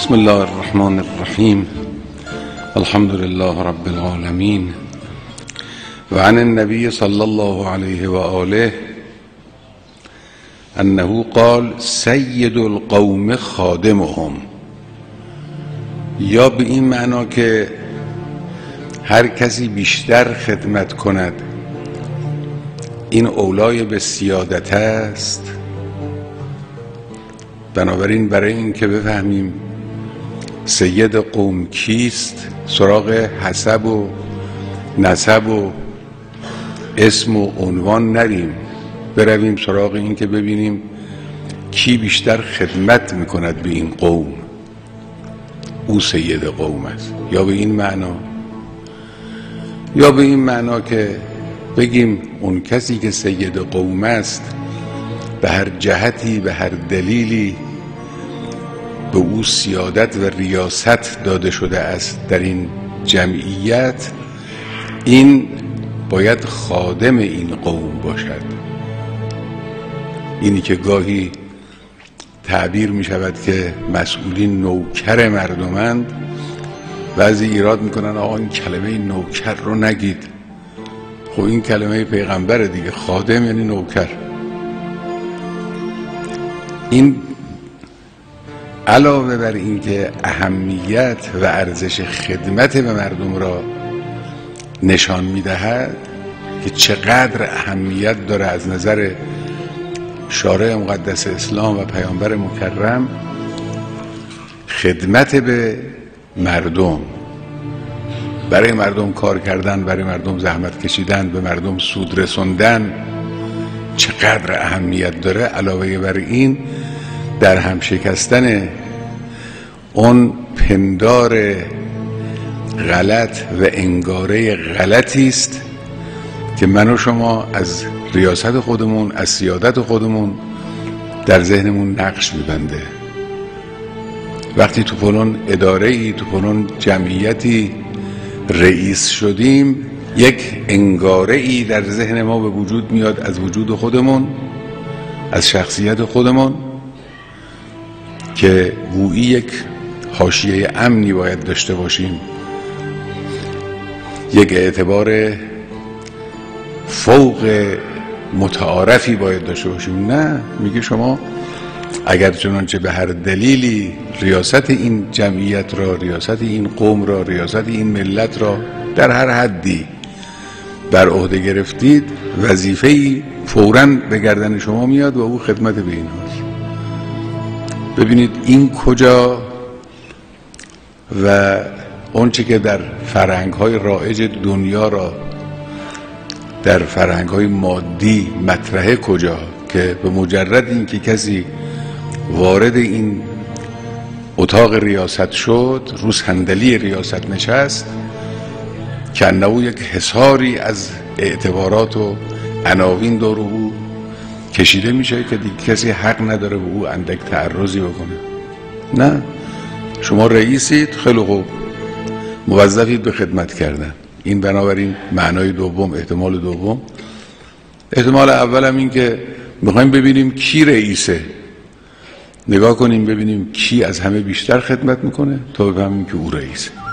بسم الله الرحمن الرحیم الحمد لله رب العالمین و عن النبی صلی الله علیه و آله انه قال سید القوم خادمهم، یا به این معنا که هر کسی بیشتر خدمت کند این اولای به سیادت است. بنابراین برای این که بفهمیم سید قوم کیست سراغ حسب و نسب و اسم و عنوان نریم، برویم سراغ این که ببینیم کی بیشتر خدمت میکند به این قوم، او سید قوم است. یا به این معنا، یا به این معنا که بگیم اون کسی که سید قوم است به هر جهتی به هر دلیلی به او سیادت و ریاست داده شده است در این جمعیت، این باید خادم این قوم باشد. اینی که گاهی تعبیر می شود که مسئولین نوکر مردمند، بعضی ایراد میکنن آقا این کلمه نوکر رو نگید. خب این کلمه پیغمبر دیگه، خادم یعنی نوکر. این علاوه بر این که اهمیت و ارزش خدمت به مردم را نشان میدهد که چقدر اهمیت داره از نظر شارع مقدس اسلام و پیامبر مکرم خدمت به مردم، برای مردم کار کردن، برای مردم زحمت کشیدن، به مردم سود رسوندن چقدر اهمیت داره. علاوه بر این در هم شکستن اون پندار غلط و انگاره غلطی است که من و شما از ریاست خودمون، از سیادت خودمون در ذهنمون نقش میبنده. وقتی تو فلان اداره‌ای، تو فلان جمعیتی رئیس شدیم، یک انگاره‌ای در ذهن ما به وجود میاد از وجود خودمون، از شخصیت خودمون، که گویی یک حاشیه امنی باید داشته باشیم، یک اعتبار فوق متعارفی باید داشته باشیم. نه، میگه شما اگر چنانچه به هر دلیلی ریاست این جمعیت را، ریاست این قوم را، ریاست این ملت را در هر حدی بر عهده گرفتید، وظیفه‌ای فوراً به گردن شما میاد و او خدمت به این هاست. ببینید این کجا و اون چی که در فرهنگ‌های رایج دنیا را، در فرهنگ‌های مادی مطرحه کجا، که به مجرد این که کسی وارد این اتاق ریاست شد، رو صندلی ریاست نشست، که انه یک حصاری از اعتبارات و عناوین دور او کشیده میشه که دیگه کسی حق نداره به او اندک تعرضی بکنه. نه، شما رئیسید، خیلی خوب، موظفید به خدمت کردن. این بنابراین معنای دوم، احتمال دوم. احتمال اول هم این که میخوایم ببینیم کی رئیسه، نگاه کنیم ببینیم کی از همه بیشتر خدمت میکنه تا بفهمیم که او رئیسه.